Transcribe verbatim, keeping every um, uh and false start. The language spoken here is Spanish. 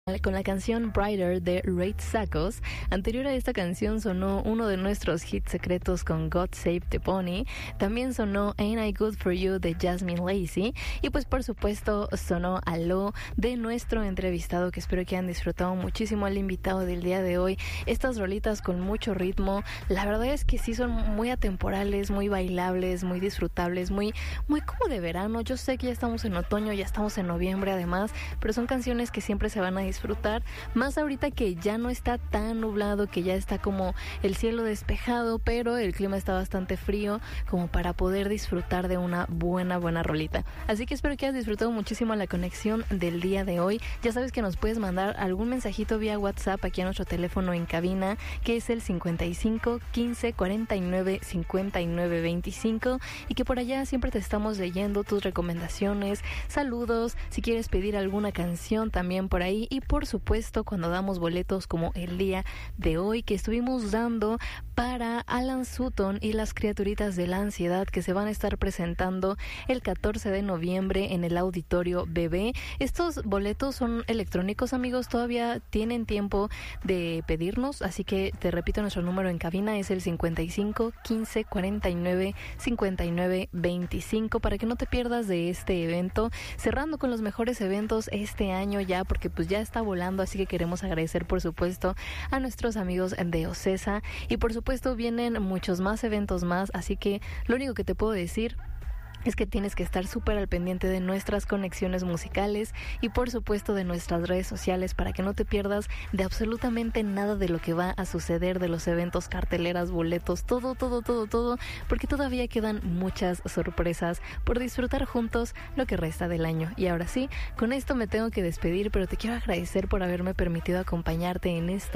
Con la canción Brighter de Raid Sacos. Anterior a esta canción sonó uno de nuestros hits secretos con God Save the Pony. También sonó Ain't I Good For You de Jasmine Lacey. Y pues por supuesto sonó Aló de nuestro entrevistado, que espero que hayan disfrutado muchísimo al invitado del día de hoy. Estas rolitas con mucho ritmo, la verdad es que sí son muy atemporales, muy bailables, muy disfrutables, muy, muy como de verano. Yo sé que ya estamos en otoño, ya estamos en noviembre además, pero son canciones que siempre se van a disfrutar, más ahorita que ya no está tan nublado, que ya está como el cielo despejado, pero el clima está bastante frío como para poder disfrutar de una buena, buena rolita. Así que espero que hayas disfrutado muchísimo la conexión del día de hoy. Ya sabes que nos puedes mandar algún mensajito vía WhatsApp aquí a nuestro teléfono en cabina, que es el cincuenta y cinco, quince, cuarenta y nueve, cincuenta y nueve, veinticinco, y que por allá siempre te estamos leyendo tus recomendaciones, saludos, si quieres pedir alguna canción también por ahí. Y por supuesto cuando damos boletos como el día de hoy que estuvimos dando para Alan Sutton y las criaturitas de la ansiedad, que se van a estar presentando el catorce de noviembre en el Auditorio Bebé. Estos boletos son electrónicos, amigos, todavía tienen tiempo de pedirnos, así que te repito, nuestro número en cabina es el cincuenta y cinco, quince, cuarenta y nueve, cincuenta y nueve, veinticinco, para que no te pierdas de este evento, cerrando con los mejores eventos este año ya, porque pues ya está volando, así que queremos agradecer por supuesto a nuestros amigos de Ocesa, y por supuesto vienen muchos más eventos más, así que lo único que te puedo decir es que tienes que estar súper al pendiente de nuestras conexiones musicales y por supuesto de nuestras redes sociales para que no te pierdas de absolutamente nada de lo que va a suceder, de los eventos, carteleras, boletos, todo, todo, todo, todo, porque todavía quedan muchas sorpresas por disfrutar juntos lo que resta del año. Y ahora sí, con esto me tengo que despedir, pero te quiero agradecer por haberme permitido acompañarte en esta